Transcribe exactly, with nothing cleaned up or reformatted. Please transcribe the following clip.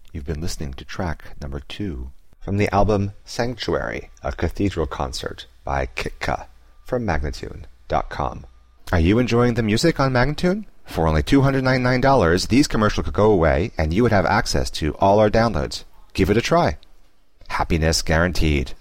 You've been listening to track number two from the album Sanctuary, a Cathedral Concert by Kitka from Magnatune dot com. Are you enjoying the music on Magnatune? For only two hundred ninety-nine dollars, these commercials could go away and you would have access to all our downloads. Give it a try. Happiness guaranteed.